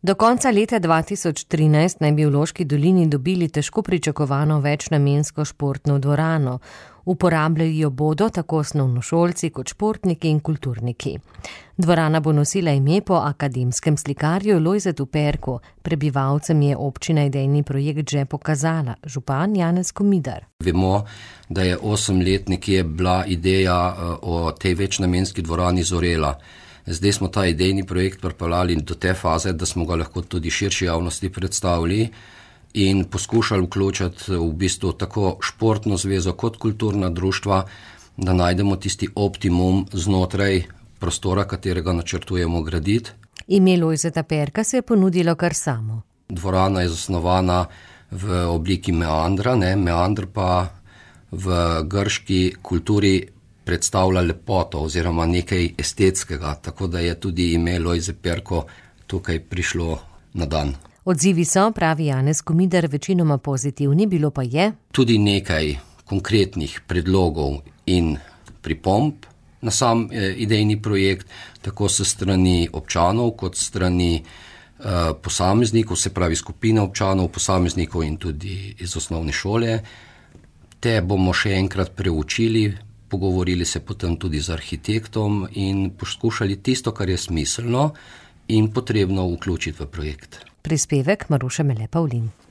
Do konca leta 2013 naj bi v Loški dolini dobili težko pričakovano večnamensko športno dvorano. Uporabljali jo bodo tako osnovnošolci kot športniki in kulturniki. Dvorana bo nosila ime po akademskem slikarju Lojzetu Perku. Prebivalcem je občina idejni projekt že pokazala. Župan Janez Komidar. Vemo, da je 8 let nekje bila ideja o tej večnamenski dvorani zorela. Zdaj smo ta idejni projekt pripeljali do te faze, da smo ga lahko tudi širši javnosti predstavili in poskušali vključiti v bistvu tako športno zvezo kot kulturna društva, da najdemo tisti optimum znotraj prostora, katerega načrtujemo graditi. Ime Lojzeta Perka se je ponudilo kar samo. Dvorana je zasnovana v obliki meandra, meandr pa v grški kulturi predstavlja lepoto oziroma nekaj estetskega, tako da je tudi ime Lojze Perko tukaj prišlo na dan. Odzivi so, pravi Janez Komidar, večinoma pozitivni, bilo pa je tudi nekaj konkretnih predlogov in pripomb na sam idejni projekt, tako s strani občanov kot strani posameznikov, se pravi skupine občanov, posameznikov in tudi iz osnovne šole. Te bomo še enkrat preučili, pogovorili se potem tudi z arhitektom in poskušali tisto, kar je smiselno in potrebno vključiti v projekt. Prispevek Maruše Mele Pavlin.